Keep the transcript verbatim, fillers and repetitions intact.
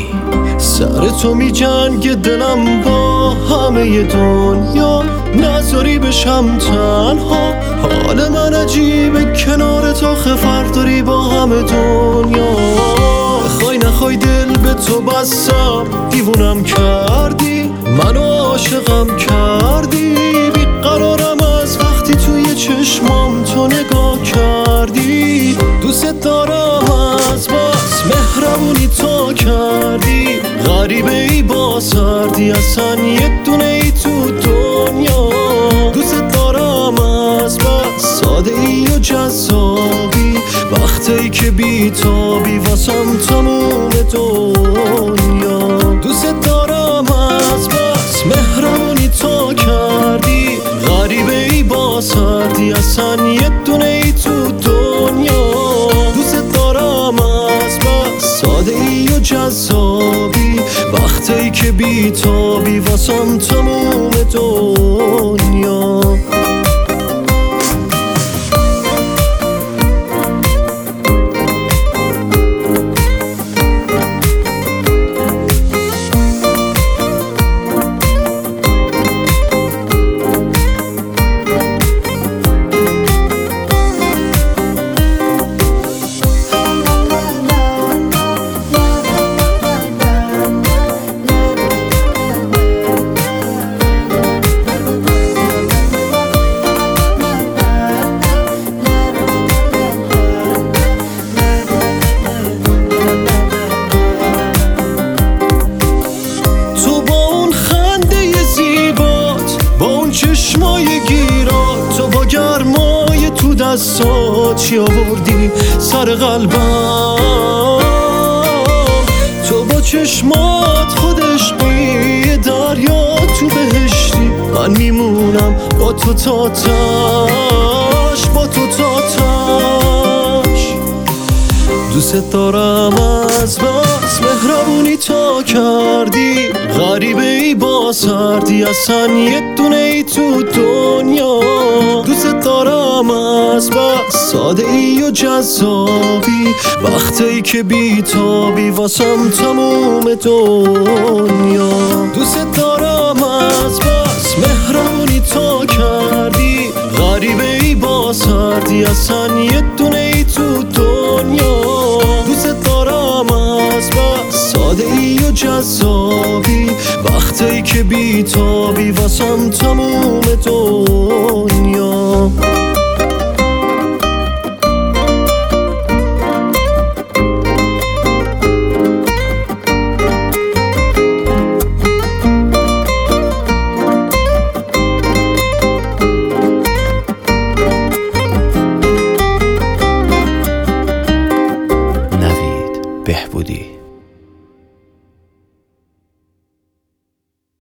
کردی. سر تو می جنگ دلم با همه دنیا، نذاری بشم تنها. حال من عجیبه کنار تو خفر داری با همه دنیا. بخوای نخوای دل به تو بستم، دیوونم کردی، منو عاشقم کردی. بیقرارم از وقتی توی چشمام تو نگاه کردی. دوست دارم از بس مهربونی تو کردی. غریبه ای با سردی، اصلا یه دونه ای تو دنیا. دوست دارم از بس ساده ای و جذابی، وقتی که بیتابی واسم تموم دنیا. دوست دارم از بس مهربونی تو کردی. غریبه ای با سردی، اصلا یه دونه ای تو دنیا. دوست دارم از بس ساده ای و جذابی، وقتی که بیتابی واسم تموم دنیا. چشمای گیرات، تو با گرمای تو دستات چی آوردی سر قلبم. تو با چشمات خودش قیه دریا تو بهشتی. من میمونم با تو تا تاش، با تو تا تاش. دوست دارم از بس مهربونی تا کردی. غریبه ای با سردی، اصلا یه دونه ای تو دنیا. دوست دارم از بس ساده ای و جذابی، وقتی که بیتابی واسم تموم دنیا. دوست دارم از بس مهربونی تا کردی. غریبه ای با سردی، اصلا یه دونه ای تو دنیا. دوست دارم از بس ساده ای و جذابی، وقتی که بیتابی واسم تموم دنیا.